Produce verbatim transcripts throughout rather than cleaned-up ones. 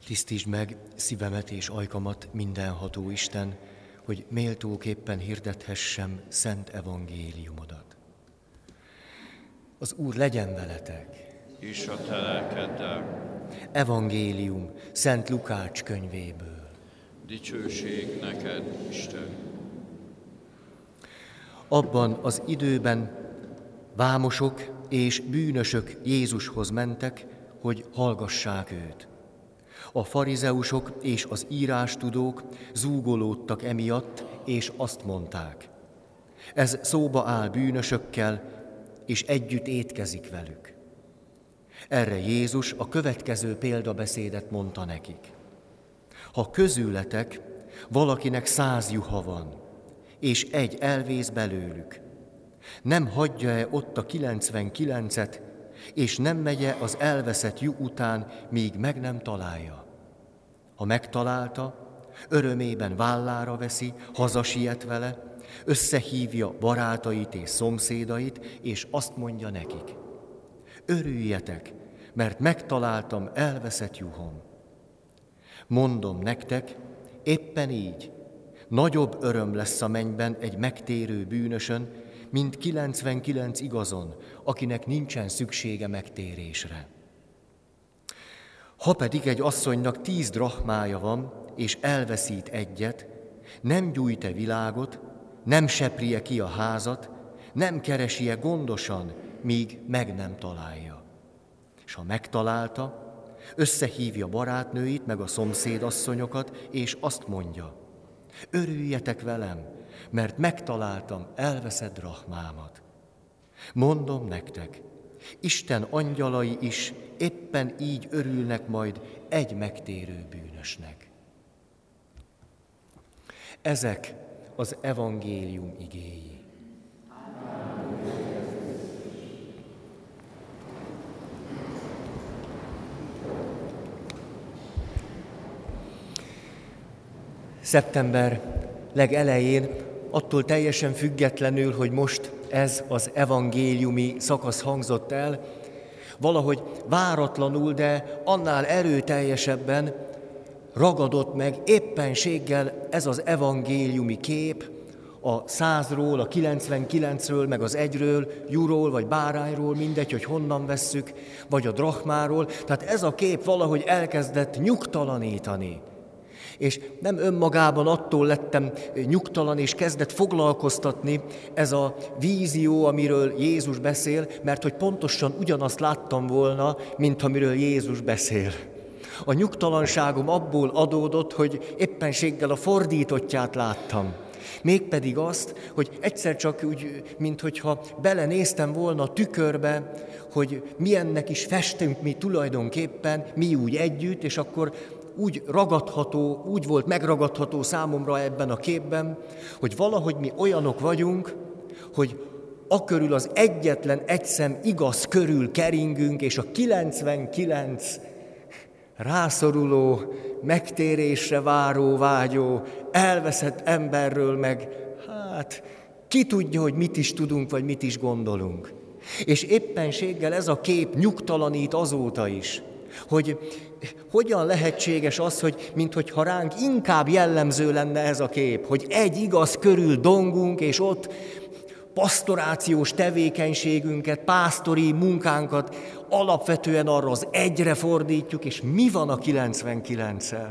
Tisztítsd meg szívemet és ajkamat, mindenható Isten, hogy méltóképpen hirdethessem szent evangéliumodat. Az Úr legyen veletek! És a te lelkeddel. Evangélium Szent Lukács könyvéből. Dicsőség neked, Isten! Abban az időben vámosok és bűnösök Jézushoz mentek, hogy hallgassák őt. A farizeusok és az írástudók zúgolódtak emiatt, és azt mondták: ez szóba áll bűnösökkel, és együtt étkezik velük. Erre Jézus a következő példabeszédet mondta nekik. Ha közületek valakinek száz juha van, és egy elvész belőlük, nem hagyja-e ott a kilencvenkilencet, és nem megye az elveszett juh után, míg meg nem találja? Ha megtalálta, örömében vállára veszi, hazasiet vele, összehívja barátait és szomszédait, és azt mondja nekik: örüljetek, mert megtaláltam elveszett juhom. Mondom nektek, éppen így nagyobb öröm lesz a mennyben egy megtérő bűnösön, mint kilencvenkilenc igazon, akinek nincsen szüksége megtérésre. Ha pedig egy asszonynak tíz drachmája van, és elveszít egyet, nem gyújt-e világot, nem seprie ki a házat, nem keresi-e gondosan, míg meg nem találja. És ha megtalálta, összehívja barátnőit, meg a szomszédasszonyokat, és azt mondja: örüljetek velem, mert megtaláltam elveszett drachmámat. Mondom nektek, Isten angyalai is éppen így örülnek majd egy megtérő bűnösnek. Ezek az evangélium igéi. Szeptember legelején, attól teljesen függetlenül, hogy most ez az evangéliumi szakasz hangzott el, valahogy váratlanul, de annál erőteljesebben ragadott meg éppenséggel ez az evangéliumi kép a százról, a kilencvenkilencről, meg az egyről, juhról vagy bárányról, mindegy, hogy honnan vesszük, vagy a drachmáról. Tehát ez a kép valahogy elkezdett nyugtalanítani. És nem önmagában attól lettem nyugtalan, és kezdett foglalkoztatni ez a vízió, amiről Jézus beszél, mert hogy pontosan ugyanazt láttam volna, mint amiről Jézus beszél. A nyugtalanságom abból adódott, hogy éppenséggel a fordítottját láttam. Mégpedig azt, hogy egyszer csak úgy, minthogyha belenéztem volna a tükörbe, hogy milyennek is festünk mi tulajdonképpen, mi úgy együtt, és akkor úgy ragadható, úgy volt megragadható számomra ebben a képben, hogy valahogy mi olyanok vagyunk, hogy akörül az egyetlen egyszem igaz körül keringünk, és a kilencvenkilenc rászoruló, megtérésre váró, vágyó, elveszett emberről meg, hát ki tudja, hogy mit is tudunk, vagy mit is gondolunk. És éppenséggel ez a kép nyugtalanít azóta is, hogy hogyan lehetséges az, hogy minthogyha ránk inkább jellemző lenne ez a kép, hogy egy igaz körül dongunk, és ott pasztorációs tevékenységünket, pásztori munkánkat alapvetően arra az egyre fordítjuk, és mi van a kilencvenkilenccel?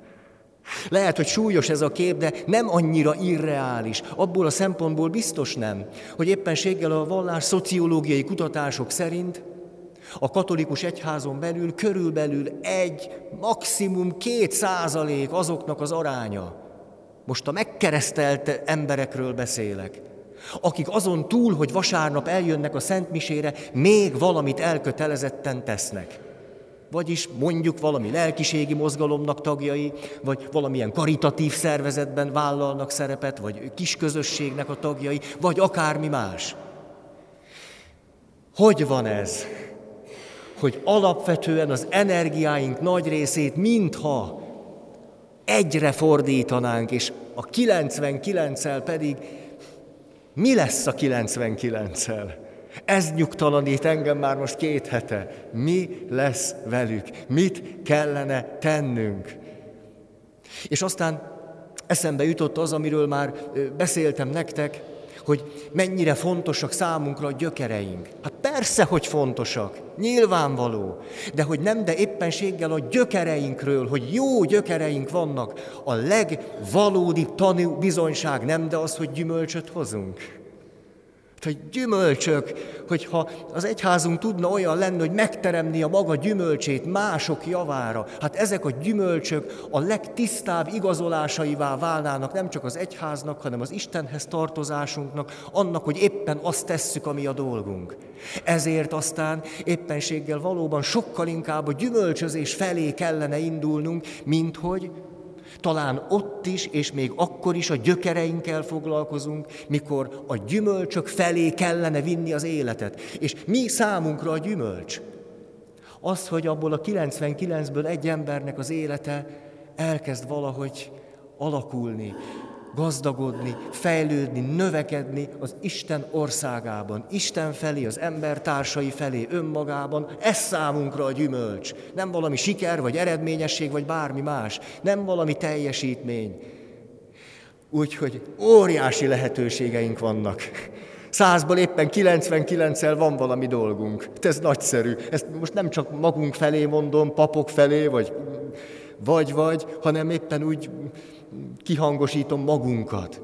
Lehet, hogy súlyos ez a kép, de nem annyira irreális. Abból a szempontból biztos nem, hogy éppenséggel a vallás szociológiai kutatások szerint a katolikus egyházon belül körülbelül egy, maximum két százalék azoknak az aránya. Most a megkeresztelt emberekről beszélek, akik azon túl, hogy vasárnap eljönnek a szentmisére, még valamit elkötelezetten tesznek. Vagyis mondjuk valami lelkiségi mozgalomnak tagjai, vagy valamilyen karitatív szervezetben vállalnak szerepet, vagy kisközösségnek a tagjai, vagy akármi más. Hogy van ez, hogy alapvetően az energiáink nagy részét mintha egyre fordítanánk, és a kilencvenkilenccel pedig mi lesz a kilencvenkilenccel? Ez nyugtalanít engem már most két hete. Mi lesz velük? Mit kellene tennünk? És aztán eszembe jutott az, amiről már beszéltem nektek, hogy mennyire fontosak számunkra a gyökereink. Hát persze, hogy fontosak, nyilvánvaló, de hogy nem, de éppenséggel a gyökereinkről, hogy jó gyökereink vannak, a legvalódibb tanúbizonyság nem, de az, hogy gyümölcsöt hozunk. Hogy gyümölcsök, hogyha az egyházunk tudna olyan lenni, hogy megteremni a maga gyümölcsét mások javára, hát ezek a gyümölcsök a legtisztább igazolásaivá válnának nem csak az egyháznak, hanem az Istenhez tartozásunknak, annak, hogy éppen azt tesszük, ami a dolgunk. Ezért aztán éppenséggel valóban sokkal inkább a gyümölcsözés felé kellene indulnunk, mint hogy talán ott is, és még akkor is a gyökereinkkel foglalkozunk, mikor a gyümölcsök felé kellene vinni az életet. És mi számunkra a gyümölcs? Az, hogy abból a kilencvenkilencből egy embernek az élete elkezd valahogy alakulni, gazdagodni, fejlődni, növekedni az Isten országában, Isten felé, az ember társai felé, önmagában. Ez számunkra a gyümölcs. Nem valami siker, vagy eredményesség, vagy bármi más. Nem valami teljesítmény. Úgyhogy óriási lehetőségeink vannak. Százból éppen kilencvenkilenccel van valami dolgunk. Ez nagyszerű. Ezt most nem csak magunk felé mondom, papok felé, vagy vagy, vagy, hanem éppen úgy kihangosítom magunkat.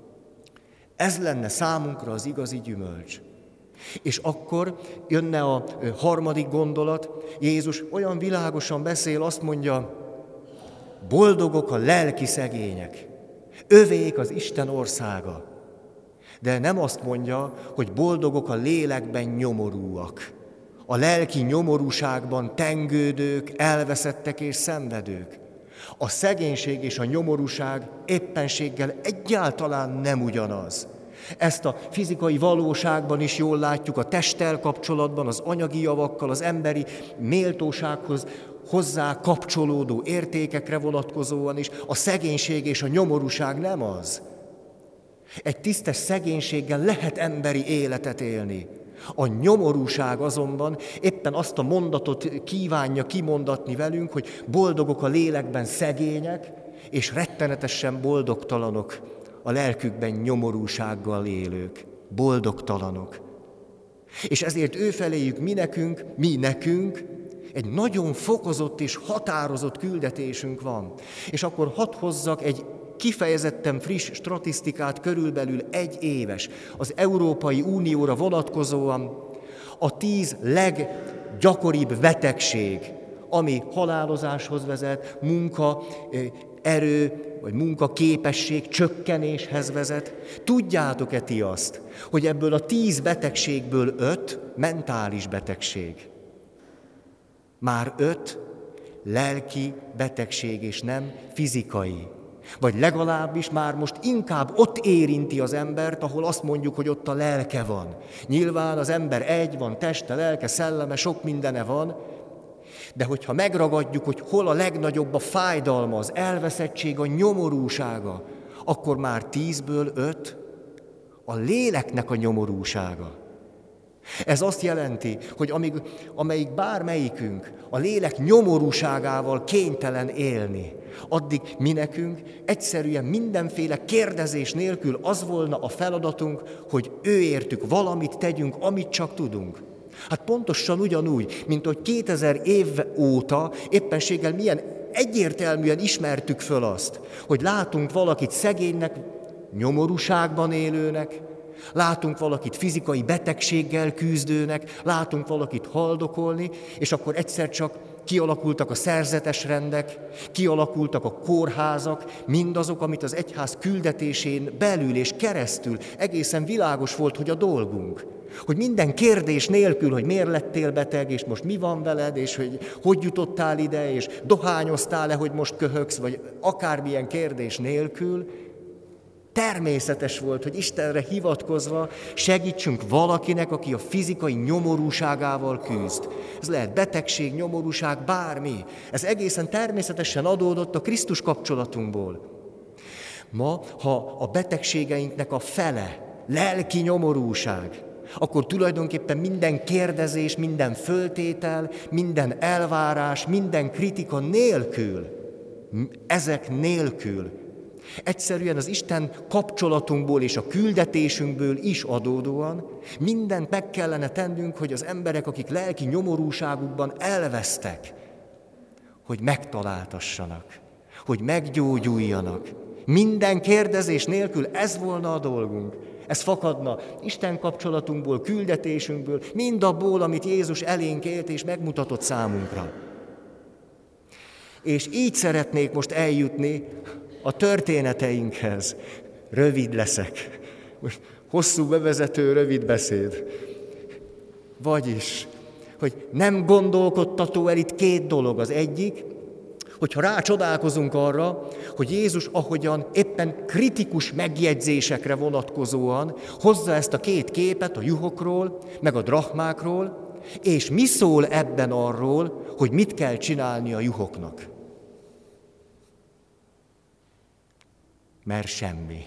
Ez lenne számunkra az igazi gyümölcs. És akkor jönne a harmadik gondolat, Jézus olyan világosan beszél, azt mondja, boldogok a lelki szegények, övék az Isten országa. De nem azt mondja, hogy boldogok a lélekben nyomorúak, a lelki nyomorúságban tengődők, elveszettek és szenvedők. A szegénység és a nyomorúság éppenséggel egyáltalán nem ugyanaz. Ezt a fizikai valóságban is jól látjuk, a testtel kapcsolatban, az anyagi javakkal, az emberi méltósághoz hozzá kapcsolódó értékekre vonatkozóan is. A szegénység és a nyomorúság nem az. Egy tisztes szegénységgel lehet emberi életet élni. A nyomorúság azonban éppen azt a mondatot kívánja kimondatni velünk, hogy boldogok a lélekben szegények, és rettenetesen boldogtalanok a lelkükben nyomorúsággal élők. Boldogtalanok. És ezért őfeléjük mi nekünk, mi nekünk egy nagyon fokozott és határozott küldetésünk van. És akkor hadd hozzak egy kifejezetten friss statisztikát, körülbelül egy éves, az Európai Unióra vonatkozóan a tíz leggyakoribb betegség, ami halálozáshoz vezet, munka, erő vagy munkaképesség csökkenéshez vezet. Tudjátok-e ti azt, hogy ebből a tíz betegségből öt mentális betegség? Már öt lelki betegség, és nem fizikai. Vagy legalábbis már most inkább ott érinti az embert, ahol azt mondjuk, hogy ott a lelke van. Nyilván az ember egy van, teste, lelke, szelleme, sok mindene van, de hogyha megragadjuk, hogy hol a legnagyobb a fájdalma, az elveszettség, a nyomorúsága, akkor már tízből öt a léleknek a nyomorúsága. Ez azt jelenti, hogy amíg, amelyik bármelyikünk a lélek nyomorúságával kénytelen élni, addig mi nekünk egyszerűen mindenféle kérdezés nélkül az volna a feladatunk, hogy ő értük valamit tegyünk, amit csak tudunk. Hát pontosan ugyanúgy, mint hogy kétezer év óta éppenséggel milyen egyértelműen ismertük föl azt, hogy látunk valakit szegénynek, nyomorúságban élőnek, látunk valakit fizikai betegséggel küzdőnek, látunk valakit haldokolni, és akkor egyszer csak kialakultak a szerzetes rendek, kialakultak a kórházak, mindazok, amit az egyház küldetésén belül és keresztül egészen világos volt, hogy a dolgunk. Hogy minden kérdés nélkül, hogy miért lettél beteg, és most mi van veled, és hogy hogy jutottál ide, és dohányoztál-e, hogy most köhögsz, vagy akármilyen kérdés nélkül, természetes volt, hogy Istenre hivatkozva segítsünk valakinek, aki a fizikai nyomorúságával küzd. Ez lehet betegség, nyomorúság, bármi. Ez egészen természetesen adódott a Krisztus kapcsolatunkból. Ma, ha a betegségeinknek a fele lelki nyomorúság, akkor tulajdonképpen minden kérdezés, minden föltétel, minden elvárás, minden kritika nélkül, ezek nélkül, egyszerűen az Isten kapcsolatunkból és a küldetésünkből is adódóan mindent meg kellene tennünk, hogy az emberek, akik lelki nyomorúságukban elvesztek, hogy megtaláltassanak, hogy meggyógyuljanak. Minden kérdezés nélkül ez volna a dolgunk. Ez fakadna Isten kapcsolatunkból, küldetésünkből, mindabból, amit Jézus elénk élt és megmutatott számunkra. És így szeretnék most eljutni a történeteinkhez. Rövid leszek. Most hosszú bevezető, rövid beszéd. Vagyis, hogy nem gondolkodtató el itt két dolog. Az egyik, hogyha rácsodálkozunk arra, hogy Jézus ahogyan éppen kritikus megjegyzésekre vonatkozóan hozza ezt a két képet a juhokról, meg a drachmákról, és mi szól ebben arról, hogy mit kell csinálni a juhoknak. Mert semmi.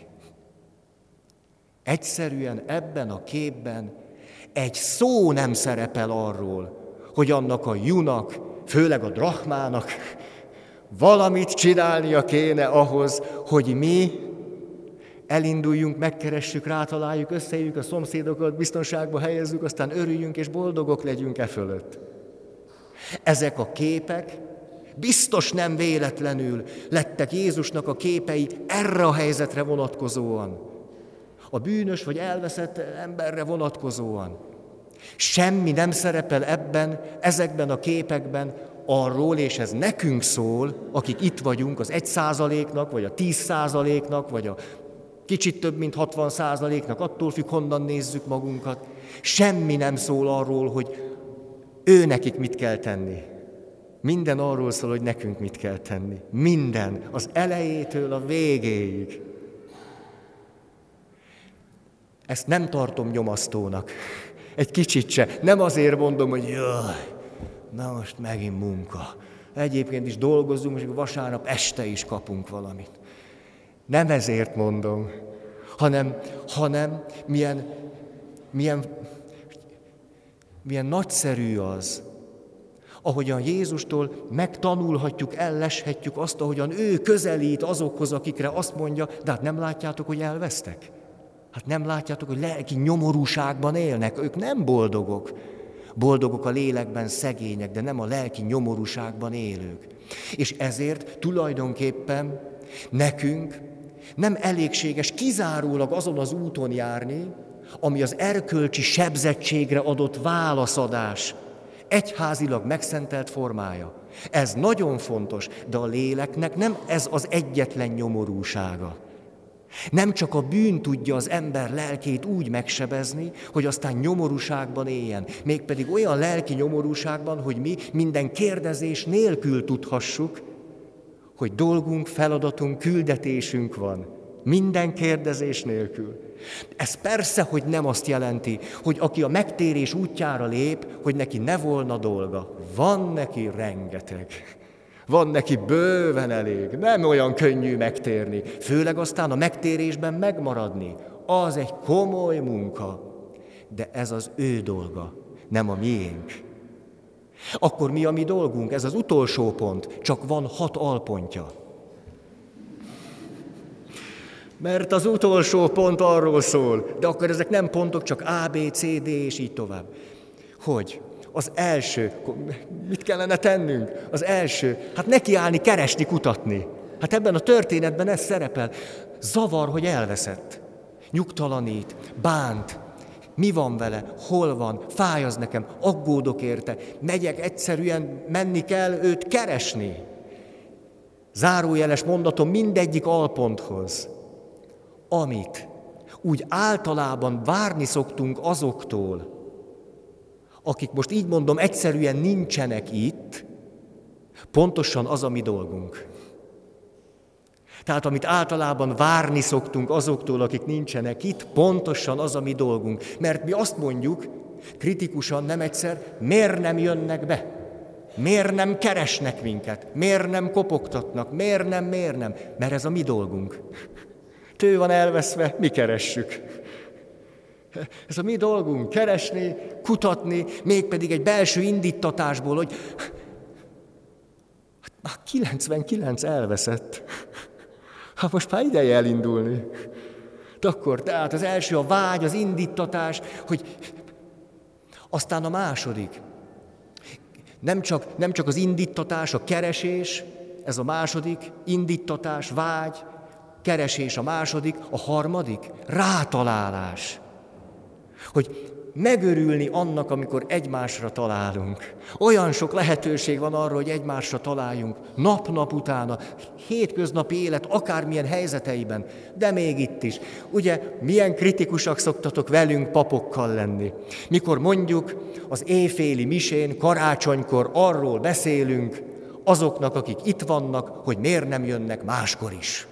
Egyszerűen ebben a képben egy szó nem szerepel arról, hogy annak a juhnak, főleg a drachmának valamit csinálnia kéne ahhoz, hogy mi elinduljunk, megkeressük, rátaláljuk, összeírjuk a szomszédokat, biztonságba helyezzük, aztán örüljünk és boldogok legyünk e fölött. Ezek a képek biztos nem véletlenül lettek Jézusnak a képei erre a helyzetre vonatkozóan, a bűnös vagy elveszett emberre vonatkozóan. Semmi nem szerepel ebben, ezekben a képekben arról, és ez nekünk szól, akik itt vagyunk, az egy százaléknak, vagy a tíz százaléknak, vagy a kicsit több, mint hatvan százaléknak, attól függ, honnan nézzük magunkat. Semmi nem szól arról, hogy ő nekik mit kell tenni. Minden arról szól, hogy nekünk mit kell tenni. Minden, az elejétől a végéig. Ezt nem tartom nyomasztónak. Egy kicsit se. Nem azért mondom, hogy jaj, na most megint munka. Egyébként is dolgozzunk, és vasárnap este is kapunk valamit. Nem ezért mondom, hanem, hanem milyen, milyen, milyen nagyszerű az, ahogyan Jézustól megtanulhatjuk, elleshetjük azt, ahogyan ő közelít azokhoz, akikre azt mondja, de hát nem látjátok, hogy elvesztek? Hát nem látjátok, hogy lelki nyomorúságban élnek, ők nem boldogok. Boldogok a lélekben szegények, de nem a lelki nyomorúságban élők. És ezért tulajdonképpen nekünk nem elégséges kizárólag azon az úton járni, ami az erkölcsi sebzettségre adott válaszadás, egyházilag megszentelt formája. Ez nagyon fontos, de a léleknek nem ez az egyetlen nyomorúsága. Nem csak a bűn tudja az ember lelkét úgy megsebezni, hogy aztán nyomorúságban éljen. Mégpedig olyan lelki nyomorúságban, hogy mi minden kérdezés nélkül tudhassuk, hogy dolgunk, feladatunk, küldetésünk van. Minden kérdezés nélkül. Ez persze, hogy nem azt jelenti, hogy aki a megtérés útjára lép, hogy neki ne volna dolga. Van neki rengeteg. Van neki bőven elég. Nem olyan könnyű megtérni. Főleg aztán a megtérésben megmaradni. Az egy komoly munka. De ez az ő dolga, nem a miénk. Akkor mi a mi dolgunk? Ez az utolsó pont. Csak van hat alpontja. Mert az utolsó pont arról szól, de akkor ezek nem pontok, csak A, B, C, D, és így tovább. Hogy? Az első, mit kellene tennünk? Az első, hát nekiállni, keresni, kutatni. Hát ebben a történetben ez szerepel. Zavar, hogy elveszett. Nyugtalanít, bánt. Mi van vele? Hol van? Fáj az nekem, aggódok érte. Megyek egyszerűen, menni kell őt keresni. Zárójeles mondatom mindegyik alponthoz. Amit úgy általában várni szoktunk azoktól, akik most így mondom, egyszerűen nincsenek itt, pontosan az a mi dolgunk. Tehát amit általában várni szoktunk azoktól, akik nincsenek itt, pontosan az a mi dolgunk. Mert mi azt mondjuk, kritikusan nem egyszer, miért nem jönnek be? Miért nem keresnek minket? Miért nem kopogtatnak? Miért nem, miért nem? Mert ez a mi dolgunk. Tő van elveszve, mi keressük. Ez a mi dolgunk, keresni, kutatni, mégpedig egy belső indítatásból, hogy hát már kilencvenkilenc elveszett. Hát most már ideje elindulni. De akkor tehát az első a vágy, az indítatás, hogy aztán a második. Nem csak, nem csak az indítatás, a keresés, ez a második, indítatás, vágy, keresés a második, a harmadik, rátalálás. Hogy megörülni annak, amikor egymásra találunk. Olyan sok lehetőség van arra, hogy egymásra találjunk, nap-nap utána, hétköznapi élet, akármilyen helyzeteiben, de még itt is. Ugye, milyen kritikusak szoktatok velünk papokkal lenni. Mikor mondjuk az éjféli misén, karácsonykor arról beszélünk, azoknak, akik itt vannak, hogy miért nem jönnek máskor is.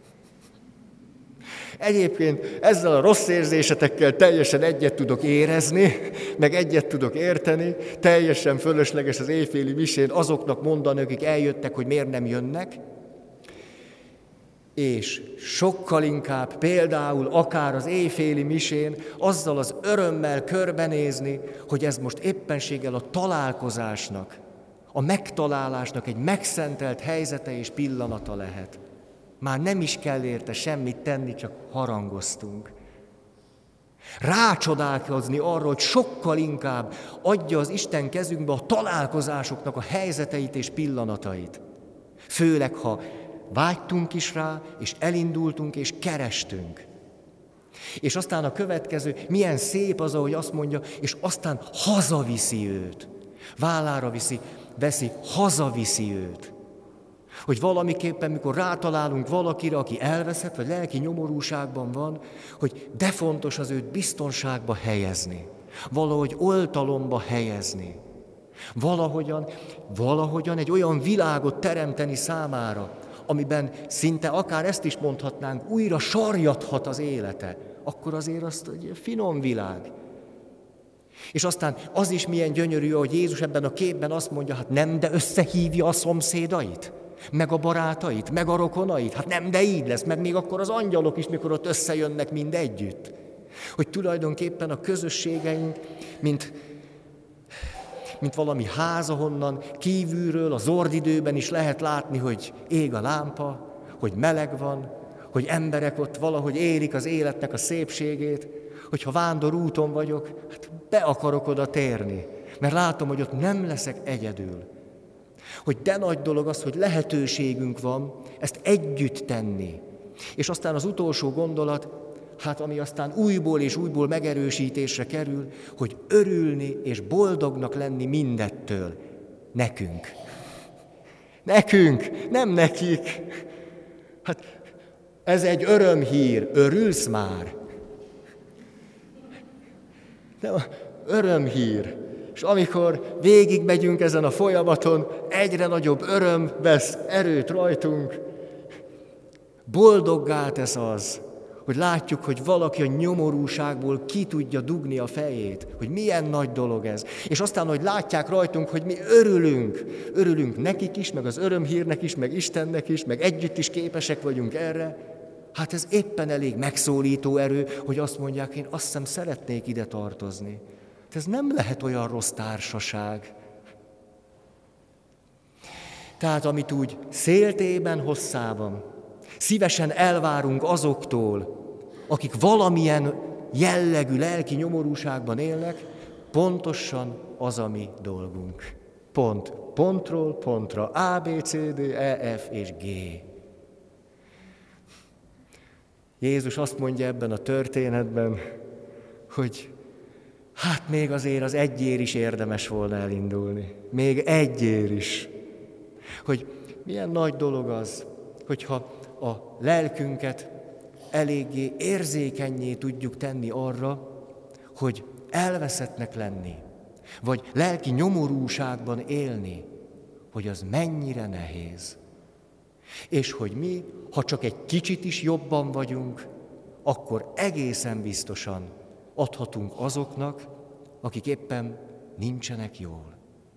Egyébként ezzel a rossz érzésetekkel teljesen egyet tudok érezni, meg egyet tudok érteni, teljesen fölösleges az éjféli misén azoknak mondani, akik eljöttek, hogy miért nem jönnek, és sokkal inkább például akár az éjféli misén azzal az örömmel körbenézni, hogy ez most éppenséggel a találkozásnak, a megtalálásnak egy megszentelt helyzete és pillanata lehet. Már nem is kell érte semmit tenni, csak harangoztunk. Rácsodálkozni arra, hogy sokkal inkább adja az Isten kezünkbe a találkozásoknak a helyzeteit és pillanatait. Főleg, ha vágytunk is rá, és elindultunk, és kerestünk. És aztán a következő, milyen szép az, ahogy azt mondja, és aztán hazaviszi őt. Vállára viszi, veszi, hazaviszi őt. Hogy valamiképpen, mikor rátalálunk valakire, aki elveszett, vagy lelki nyomorúságban van, hogy de fontos az őt biztonságba helyezni, valahogy oltalomba helyezni, valahogyan, valahogyan egy olyan világot teremteni számára, amiben szinte akár ezt is mondhatnánk, újra sarjadhat az élete, akkor azért azt egy finom világ. És aztán az is milyen gyönyörű, hogy Jézus ebben a képben azt mondja, hát nem, de összehívja a szomszédait, meg a barátait, meg a rokonait, hát nem, de így lesz, meg még akkor az angyalok is, mikor ott összejönnek mind együtt. Hogy tulajdonképpen a közösségeink, mint, mint valami ház, ahonnan kívülről, az ordidőben is lehet látni, hogy ég a lámpa, hogy meleg van, hogy emberek ott valahogy élik az életnek a szépségét, hogyha vándor úton vagyok, hát be akarok oda térni, mert látom, hogy ott nem leszek egyedül. Hogy de nagy dolog az, hogy lehetőségünk van ezt együtt tenni. És aztán az utolsó gondolat, hát ami aztán újból és újból megerősítésre kerül, hogy örülni és boldognak lenni mindettől. Nekünk. Nekünk, nem nekik. Hát ez egy örömhír, örülsz már? Nem, örömhír. És amikor végigmegyünk ezen a folyamaton, egyre nagyobb öröm vesz erőt rajtunk. Boldoggá tesz az, hogy látjuk, hogy valaki a nyomorúságból ki tudja dugni a fejét, hogy milyen nagy dolog ez. És aztán, hogy látják rajtunk, hogy mi örülünk, örülünk nekik is, meg az örömhírnek is, meg Istennek is, meg együtt is képesek vagyunk erre. Hát ez éppen elég megszólító erő, hogy azt mondják, én azt hiszem szeretnék ide tartozni. Ez nem lehet olyan rossz társaság. Tehát amit úgy széltében, hosszában szívesen elvárunk azoktól, akik valamilyen jellegű lelki nyomorúságban élnek, pontosan az a mi dolgunk. Pont. Pontról pontra. A, B, C, D, E, F és G. Jézus azt mondja ebben a történetben, hogy hát még azért az egyér is érdemes volna elindulni. Még egyér is. Hogy milyen nagy dolog az, hogyha a lelkünket eléggé érzékennyé tudjuk tenni arra, hogy elveszettnek lenni, vagy lelki nyomorúságban élni, hogy az mennyire nehéz. És hogy mi, ha csak egy kicsit is jobban vagyunk, akkor egészen biztosan adhatunk azoknak, akik éppen nincsenek jól.